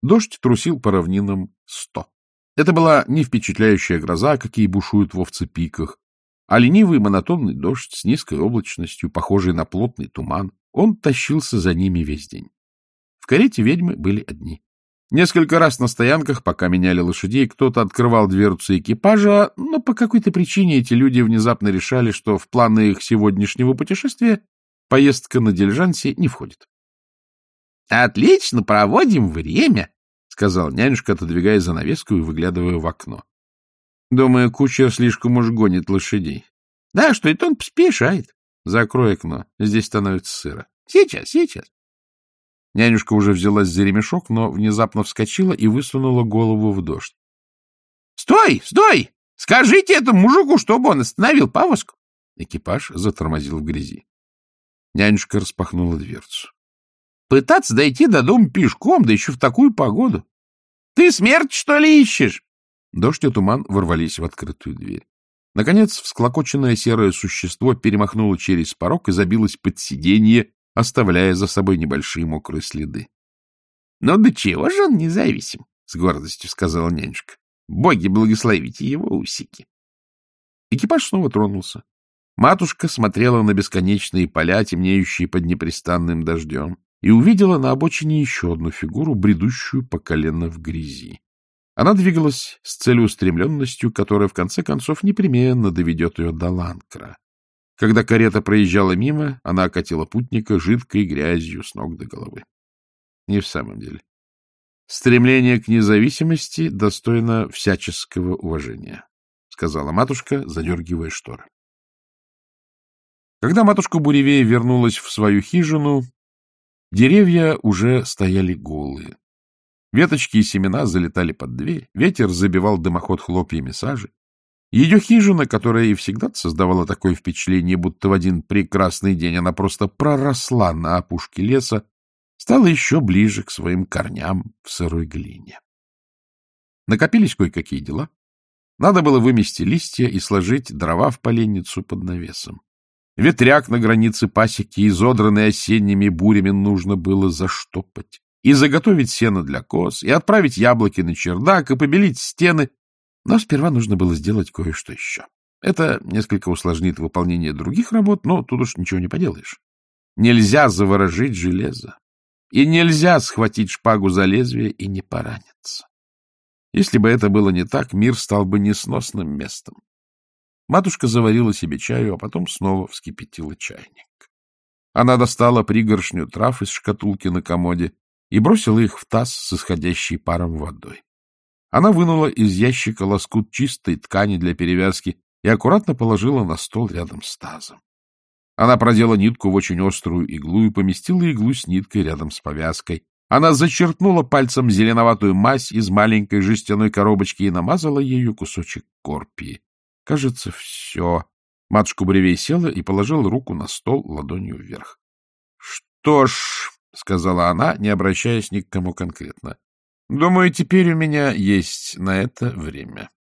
Дождь трусил по равнинам 100. Это была не впечатляющая гроза, какие бушуют в овцепиках, а ленивый монотонный дождь с низкой облачностью, похожий на плотный туман. Он тащился за ними весь день. В карете ведьмы были одни. Несколько раз на стоянках, пока меняли лошадей, кто-то открывал дверцу экипажа, но по какой-то причине эти люди внезапно решали, что в планы их сегодняшнего путешествия поездка на дилижансе не входит. — Отлично проводим время, — сказал нянюшка, отодвигая занавеску и выглядывая в окно. — Думаю, кучер слишком уж гонит лошадей. — Да, что это он поспешает. — Закрой окно, здесь становится сыро. — Сейчас. Нянюшка уже взялась за ремешок, но внезапно вскочила и высунула голову в дождь. — Стой! Скажите этому мужику, чтобы он остановил повозку. Экипаж затормозил в грязи. Нянюшка распахнула дверцу. — Пытаться дойти до дома пешком, да еще в такую погоду. Ты смерть, что ли, ищешь? Дождь и туман ворвались в открытую дверь. Наконец, всклокоченное серое существо перемахнуло через порог и забилось под сиденье, оставляя за собой небольшие мокрые следы. — Ну да чего же он независим? — с гордостью сказала нянюшка. — Боги благословите его усики. Экипаж снова тронулся. Матушка смотрела на бесконечные поля, темнеющие под непрестанным дождем, и увидела на обочине еще одну фигуру, бредущую по колено в грязи. Она двигалась с целеустремленностью, которая, в конце концов, непременно доведет ее до Ланкра. Когда карета проезжала мимо, она окатила путника жидкой грязью с ног до головы. И в самом деле, стремление к независимости достойно всяческого уважения, — сказала матушка, задергивая шторы. Когда матушка Буревея вернулась в свою хижину, деревья уже стояли голые. Веточки и семена залетали под дверь, ветер забивал дымоход хлопьями сажи. Ее хижина, которая и всегда создавала такое впечатление, будто в один прекрасный день она просто проросла на опушке леса, стала еще ближе к своим корням в сырой глине. Накопились кое-какие дела. Надо было вымести листья и сложить дрова в поленницу под навесом. Ветряк на границе пасеки, изодранный осенними бурями, нужно было заштопать, и заготовить сено для коз, и отправить яблоки на чердак, и побелить стены. Но сперва нужно было сделать кое-что еще. Это несколько усложнит выполнение других работ, но тут уж ничего не поделаешь. Нельзя заворожить железо, и нельзя схватить шпагу за лезвие и не пораниться. Если бы это было не так, мир стал бы несносным местом. Матушка заварила себе чаю, а потом снова вскипятила чайник. Она достала пригоршню трав из шкатулки на комоде и бросила их в таз с исходящей паром водой. Она вынула из ящика лоскут чистой ткани для перевязки и аккуратно положила на стол рядом с тазом. Она продела нитку в очень острую иглу и поместила иглу с ниткой рядом с повязкой. Она зачерпнула пальцем зеленоватую мазь из маленькой жестяной коробочки и намазала ею кусочек корпии. Кажется, все. Матушка Буревей села и положила руку на стол ладонью вверх. — Что ж, — сказала она, не обращаясь ни к кому конкретно, — думаю, теперь у меня есть на это время.